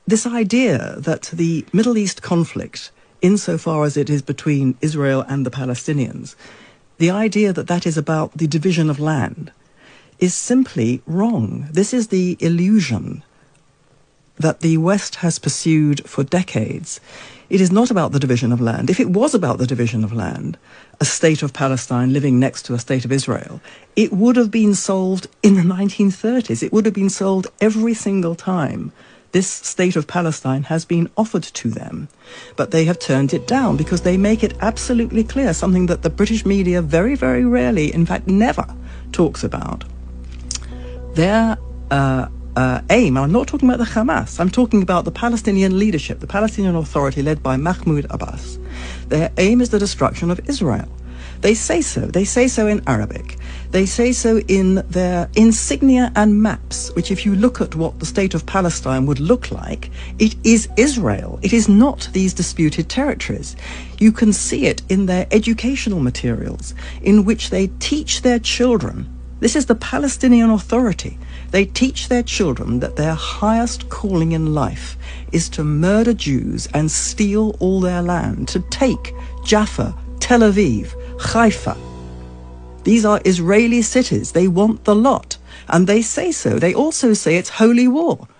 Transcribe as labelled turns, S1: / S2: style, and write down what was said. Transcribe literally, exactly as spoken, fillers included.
S1: this idea that the Middle East conflict, insofar as it is between Israel and the Palestinians, the idea that that is about the division of land is simply wrong. This is the illusion that the West has pursued for decades. It is not about the division of land. If it was about the division of land, a state of Palestine living next to a state of Israel, it would have been solved in the nineteen thirties. It would have been solved every single time this state of Palestine has been offered to them. But they have turned it down because they make it absolutely clear, something that the British media very, very rarely, in fact never, talks about. Their uh, uh, aim, I'm not talking about the Hamas, I'm talking about the Palestinian leadership, the Palestinian Authority led by Mahmoud Abbas. Their aim is the destruction of Israel. They say so. They say so in Arabic. They say so in their insignia and maps, which if you look at what the state of Palestine would look like, it is Israel. It is not these disputed territories. You can see it in their educational materials, in which they teach their children. This is the Palestinian Authority. They teach their children that their highest calling in life is to murder Jews and steal all their land, to take Jaffa, Tel Aviv, Haifa. These are Israeli cities. They want the lot. And they say so. They also say it's holy war.